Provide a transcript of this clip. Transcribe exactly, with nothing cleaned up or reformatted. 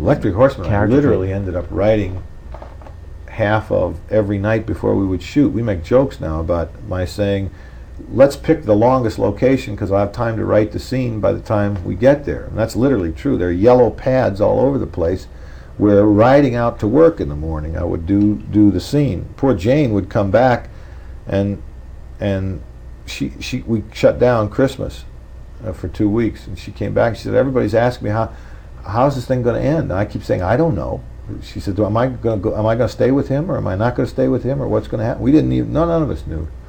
Electric Horseman, I character literally trait. ended up writing half of every night before we would shoot. We make jokes now about my saying, let's pick the longest location because I'll have time to write the scene by the time we get there. And that's literally true. There are yellow pads all over the place. We're riding out to work in the morning. I would do do the scene. Poor Jane would come back, and and she she we shut down Christmas uh, for two weeks, and she came back. She said, everybody's asking me how how's this thing going to end? And I keep saying, I don't know. She said, am I going to go, am I going to stay with him, or am I not going to stay with him, or what's going to happen? We didn't even, none, none of us knew.